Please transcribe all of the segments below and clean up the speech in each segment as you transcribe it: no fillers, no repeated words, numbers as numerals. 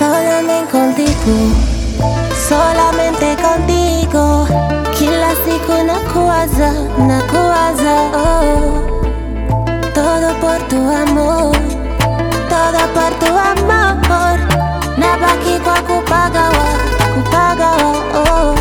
Solamente contigo, solamente contigo. Kila siku nakuwaza, oh. Todo por tu amor, todo por tu amor. Nabaki kwa kupagawa, oh.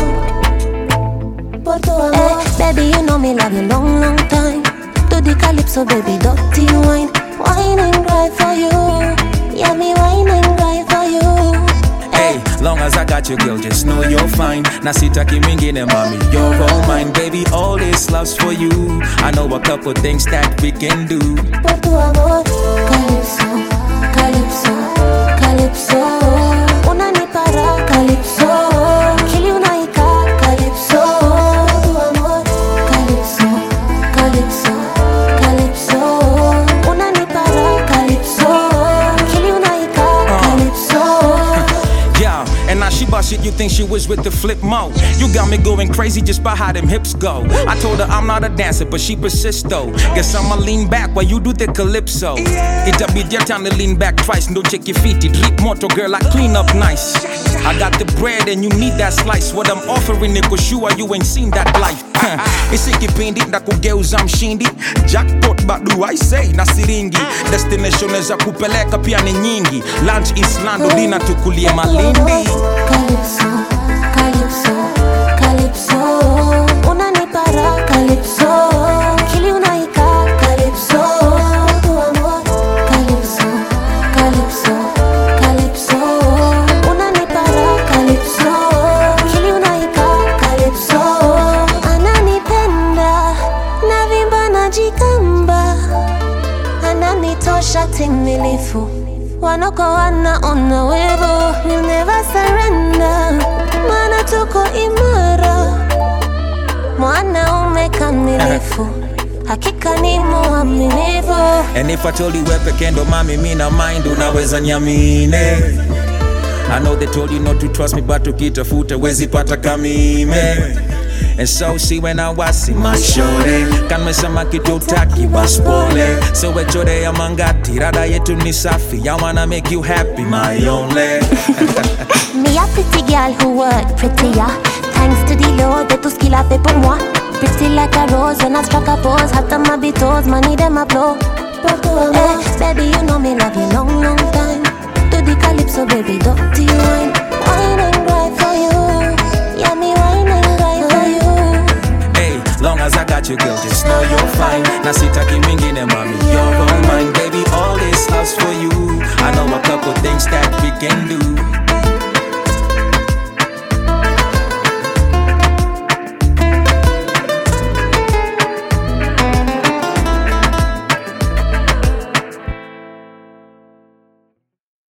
Por tu amor. Baby, you know me love you long, long time. Do the calypso, baby, dirty wine. Wine and cry for you. Yeah, me wine and cry for you. Hey, long as I got you, girl, just know you're fine. Na sitaki mingine, mommy, you're all mine. Baby, all this love's for you. I know a couple things that we can do. Por tu amor, calypso, calypso, calypso. Unanipara, calypso. Kili unaika, calypso. Por tu amor, calypso, calypso, calypso. Unanipara, calypso. Kili unaika, calypso. Yeah, and now she bust it, you think she was with the flip mode. You got me going crazy just by how them hips go. I told her I'm not a dancer, but she persists though. Guess I'ma lean back while you do the calypso. It'll be their time to lean back twice. Don't check your feet, it drip moto, girl, I clean up nice. I got the bread and you need that slice. What I'm offering it, cause you ain't seen that life. Isikipindi na kugeuza mshindi. Jackpot badu I say na siringi. Destination za kupeleka pia ni nyingi. Lunch Islando, dina tukulie Malindi. Calypso, calypso, calypso. Unanipara, calypso. Kili unaika, calypso. Tu amor, calypso, calypso, calypso. Unanipara, calypso. Kili unaika, calypso. Ananipenda, navimba najikamba. Ananitosha timilifu. Wanoko wanaona wevo. We'll never surrender. Mana tuko imara. Mwanaume kamilifu. Hakika ni muaminifu. And if I told you we're pekendo, mami, mina mind, unaweza nyamine. I know they told you not to trust me, but ukitafuta wezi pata kamime. And so see when I was in my shore, kan mesema kitu utaki waspole. So wechore ya mangati, rada yetu ni safi. I wanna make you happy, my only. Me a pretty girl who work prettier. Thanks to the Lord that tout ce qu'il a fait pour moi. Pretty like a rose when I struck a pose. Hot on my toes, money them a blow. Baby, you know me love you long, long time. Do the calypso, baby, dirty wine. Wine and cry for you. Yeah, me wine and cry for you. Hey, long as I got you, girl, just know you're fine. Na sitaki mingine, mommy, you're